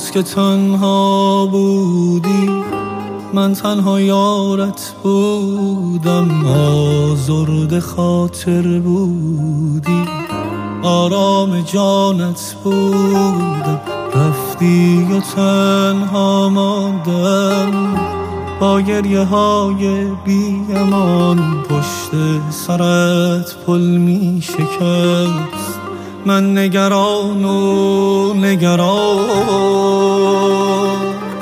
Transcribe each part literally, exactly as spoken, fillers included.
روز که تنها بودی من تنها یارت بودم، آزرد خاطر بودی، آرام جانت بودم، رفتی و تنها ماندم با گریه های بی امان. پشت سرت پل می شکست من نگران و نگران.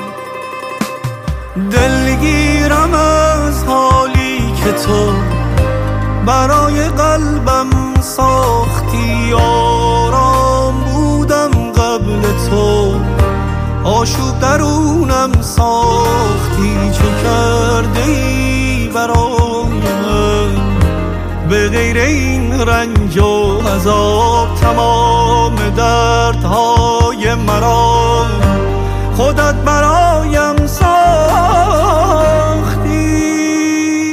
دلگیرم از حالی که تو برای قلبم ساختی، آرام بودم قبل تو، آشوب درونم ساختی. چه کرده ای برای من به غیر این رنج و عذاب؟ تمام دردهای مرا خودت برایم ساختی.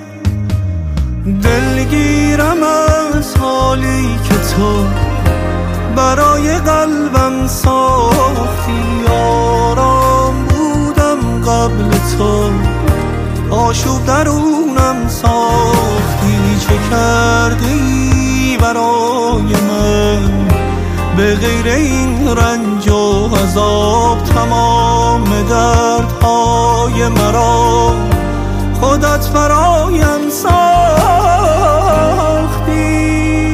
دلگیرم از حالی که تو برای قلبم ساختی، آرام بودم قبل تو، آشوب درونم ساختی. چه کردی برای من به غیر این رنج و عذاب؟ تمام دردهای مرا خودت برایم ساختی.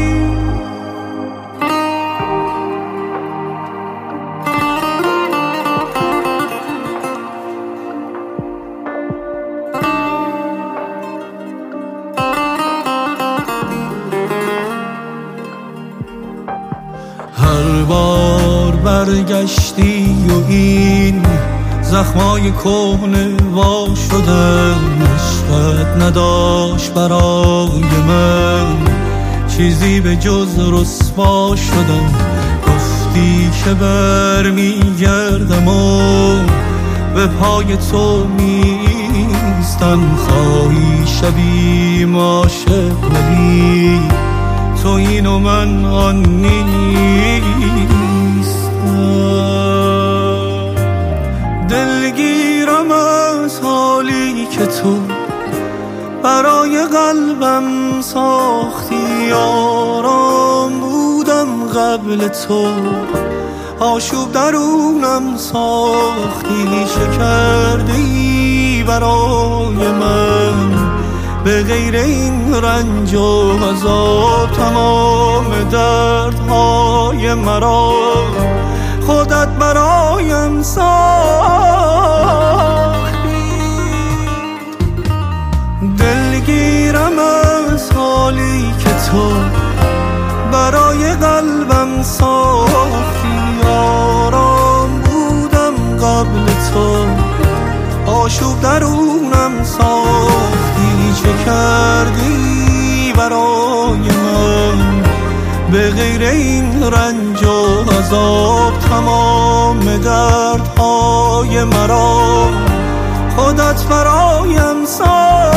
هر بار برگشتی و این زخمای کهنه وا شدن، عشقت نداشت برای من چیزی به جز رسوا شدن. گفتی که برمیگردم و به پای تو میستم، خواهی شویم عاشق ولی تو این و من آن نیستم. دلگیرم از حالی که تو برای قلبم ساختی، آرام بودم قبل تو، آشوب درونم ساختی. چه کردی برای من به غیر این رنج و عذاب؟ تمام دردهای مرا خودت برایم ساختی. دلگیرم از حالی که تو برای قلبم ساختی، آرام بودم قبل تو، آشوب درونم ساختی. چه کردی برای من به غیر این رنج و عذاب؟ تمام دردهای مرا خودت برایم ساختی.